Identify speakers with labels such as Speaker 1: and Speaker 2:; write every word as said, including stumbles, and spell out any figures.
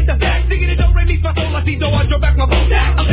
Speaker 1: the back. Singing it, don't re mi fa sol la si do. I draw back my bow. I'm